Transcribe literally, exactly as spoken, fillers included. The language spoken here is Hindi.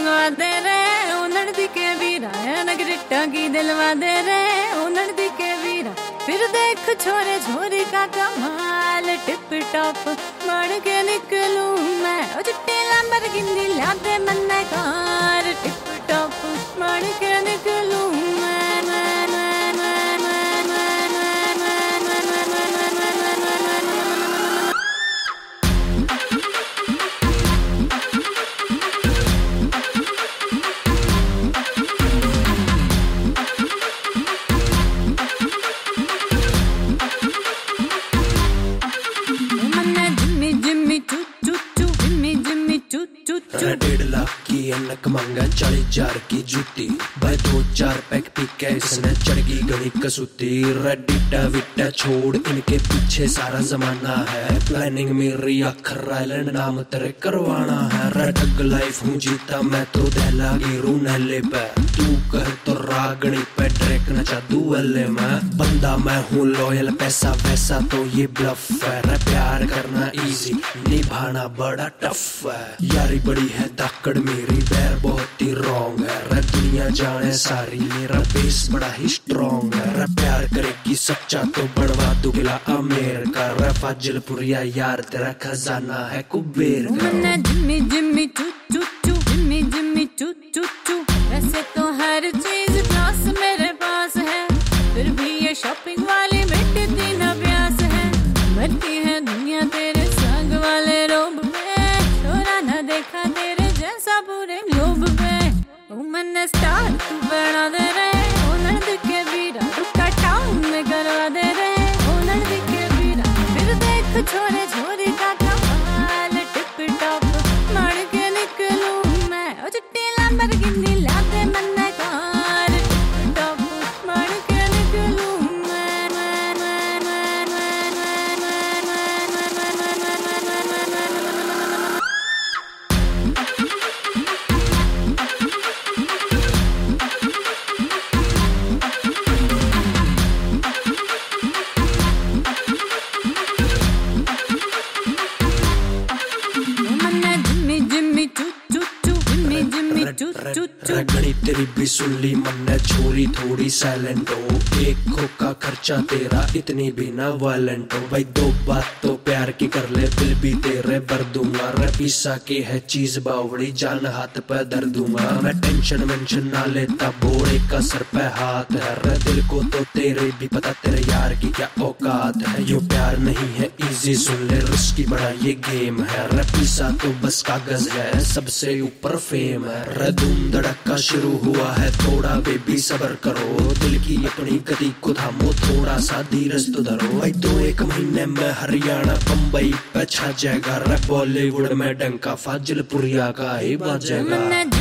दिलवा दे रे उन्नड़ दी के वीरा नगरिटा की दिलवा दे रे उन्नड़ दी के वीरा फिर देख छोरे छोरी का कमाल टिप टॉप मार के निकलूं मैं ओ चिट्टे लैम्बोर्गिनी ला दे मन्ने कार टिप टॉप मार के निकलूं मैं डेढ़ लाख की अनक मांगा चालीस हजार की जूती भाई दो चार पैक पी के इसने चढ़गी गणी कसूती रेडिटा विटा छोड़ इनके पीछे सारा जमाना है प्लानिंग मेरी अखर आइलैंड नाम तेरे करवाना है रटग लाइफ हूँ जीता मैं तो दहला गिरू नहले पे तू कह तो रागणी पे ट्रैक नचा दुअले मैं बंदा मैं हूँ लॉयल पैसा वैसा तो ये ब्लफ है प्यार करना इजी निभाना बड़ा टफ है यारी बड़ी है दाकड़ मेरी बैर बहुत ही रॉन्ग है रे दुनिया जाने सारी मेरा बेस बड़ा ही स्ट्रॉन्ग है रे प्यार करेगी सच्चा तो बढ़वा दुगला अमेर का रे फाजिलपुरिया यार तेरा खजाना है कुबेर का जिम्मी जिम्मी चू चू चू जिम्मी जिम्मी चू चू चू वैसे तो हर चीज क्लास मेरे पास है फिर भी ये शॉपिंग वाली मिटती ना प्यास है मरती है दुनिया तेरे संग वाले रोब में छोरा ना देखा तेरे जैसा पूरे ग्लोब पे ओ मैंने स्टार तू बना दे रे ओ नर्द के वीरा रुका टाउन में करवा दे रे ओ नर्द के वीरा फिर देख छोरे छोरी का कमाल टिप टॉप मार के निकलूं मैं ओ चिट्टी लैम्बोर्गिनी ला दे मन्ने कार टिप टॉप मार के निकलूं मैं रगड़ी तेरी भी सुन ली मन्ने छोरी थोड़ी साइलेंट हो एक खोका खर्चा तेरा इतनी भी ना वायलेंट हो भाई दो बात तो प्यार की कर ले बिल भी तेरे भर दूंगा रे पीसा की है चीज बावड़ी जान हाथ पे धर दूंगा मैं टेंशन वेंशन ना लेता बोरे का सर पे हाथ है रे दिल को तो तेरे भी पता तेरे यार की क्या औकात है यो प्यार नहीं है इजी सुन ले रिस्की बड़ा ये गेम है रे पीसा तो बस कागज है सबसे ऊपर फेम है रे धूम धड़का शुरू हुआ है थोड़ा बेबी सबर करो दिल की अपनी गति को थामो थोड़ा सा धीरज तो धरो भाई दो एक महीने में हरियाणा बम्बई पे छा जाएगा रे बॉलीवुड में डंका फाजिलपुरिया का ही बाजेगा।